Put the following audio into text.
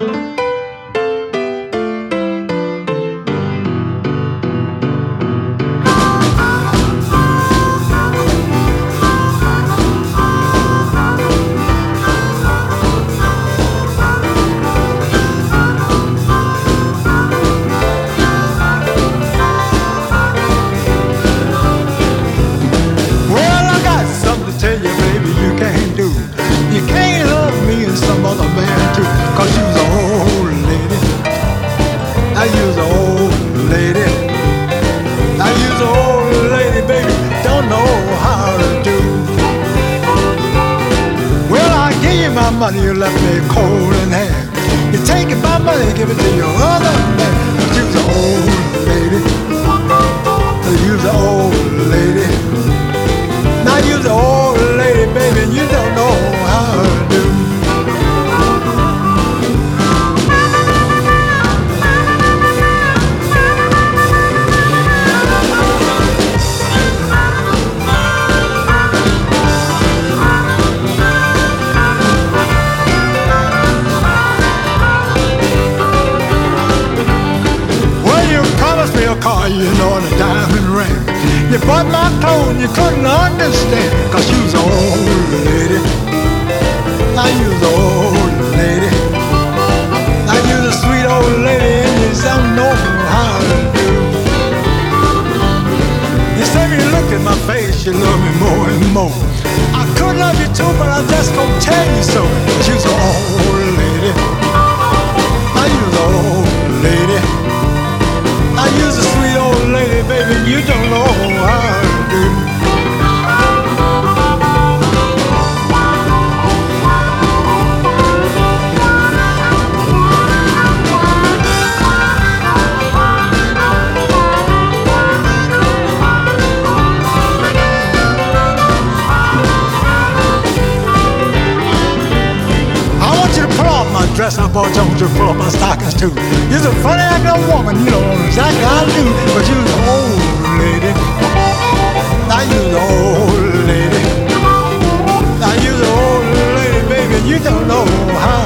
Money you left me cold in hand. You take my money, give it to your other man. You're the old lady. You're the old lady. Now you're the old lady, baby, and you don't know how to do. Car, you know, and a diamond ring. You bought my clothes, you couldn't understand, 'cause you was an old lady. Now you was an old lady. Now you was a sweet old lady, and you don't know how to do. You say when you look at my face, you love me more and more. I could love you too, but I'm just gonna tell you so. 'Cause you was an old lady. Now you was an old lady. Now you're a sweet old lady, baby, you don't know how to do. Dress I bought you to pull up my stockings too. You're a funny acting woman, you know exactly how to do. But you're the old lady. Now you're the old lady. Now you're the old lady, baby, you don't know how